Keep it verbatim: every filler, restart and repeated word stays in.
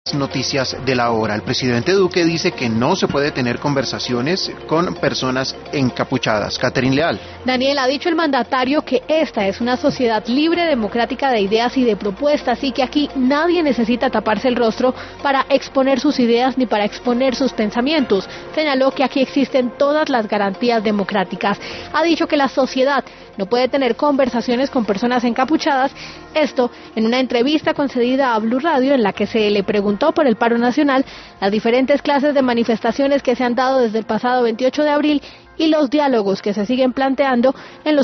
Noticias de la hora. El presidente Duque dice que no se puede tener conversaciones con personas encapuchadas. Catherine Leal. Daniel, ha dicho el mandatario que esta es una sociedad libre, democrática de ideas y de propuestas y que aquí nadie necesita taparse el rostro para exponer sus ideas ni para exponer sus pensamientos. Señaló que aquí existen todas las garantías democráticas. Ha dicho que la sociedad no puede tener conversaciones con personas encapuchadas. Esto en una entrevista concedida a Blue Radio en la que se le preguntó por el paro nacional, las diferentes clases de manifestaciones que se han dado desde el pasado veintiocho de abril y los diálogos que se siguen planteando en los